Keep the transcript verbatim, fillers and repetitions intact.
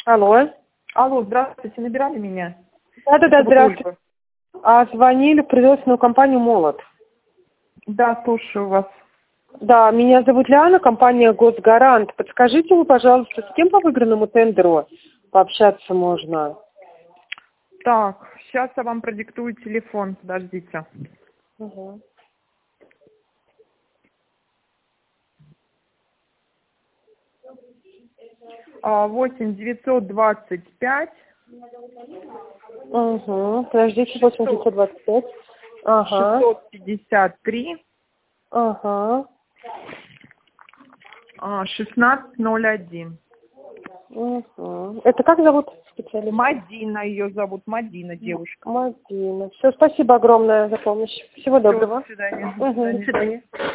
Алло. Алло, здравствуйте, набирали меня? Да-да-да, здравствуйте. А звонили в производственную компанию «Молот». Да, слушаю вас. Да, меня зовут Лиана, компания «Госгарант». Подскажите вы, пожалуйста, с кем по выигранному тендеру пообщаться можно? Так, сейчас я вам продиктую телефон, подождите. Угу. восемь девятьсот двадцать пять. Угу. Подождите, восемь девятьсот двадцать пять. Ага. шестьсот пятьдесят три. Ага. шестнадцать ноль один. Угу. Это как зовут специалиста? Мадина ее зовут, Мадина, девушка. Мадина. Все, спасибо огромное за помощь. Всего доброго. Всё, до свидания. Угу, До свидания. до свидания.